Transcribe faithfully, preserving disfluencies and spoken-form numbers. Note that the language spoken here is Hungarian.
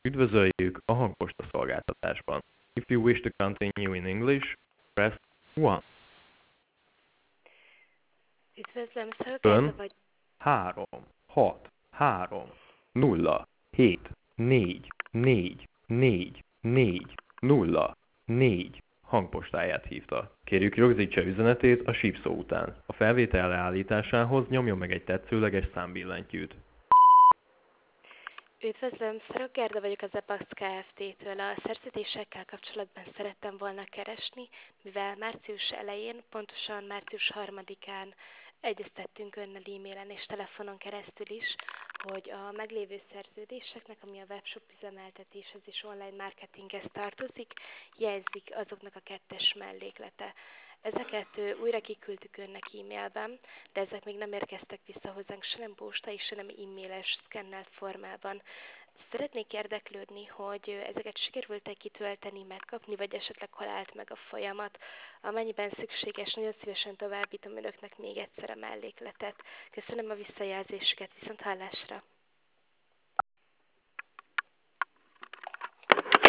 Üdvözöljük a hangposta szolgáltatásban. If you wish to continue in English, press one. Üdvözlöm, Szolgálta Ön vagy. három, hat, három, nulla, hét, négy, négy, négy, négy, nulla, négy hangpostáját hívta. Kérjük rögzítse üzenetét a sípszó után. A felvétel leállításához nyomjon meg egy tetszőleges számbillentyűt. Üdvözlöm, Szarok Gerda vagyok az Epax Kft-től. A szerződésekkel kapcsolatban szerettem volna keresni, mivel március elején, pontosan március harmadikán egyeztettünk önnel e-mailen és telefonon keresztül is, hogy a meglévő szerződéseknek, ami a webshop üzemeltetéshez és online marketinghez tartozik, jelzik azoknak a kettes melléklete. Ezeket ö, újra kiküldtük önnek e-mailben, de ezek még nem érkeztek vissza hozzánk se nem postai, se nem e-mailes, szkennelt formában. Szeretnék érdeklődni, hogy ö, ezeket sikerült-e kitölteni, megkapni, vagy esetleg hol állt meg a folyamat. Amennyiben szükséges, nagyon szívesen továbbítom önöknek még egyszer a mellékletet. Köszönöm a visszajelzésüket, viszont hallásra!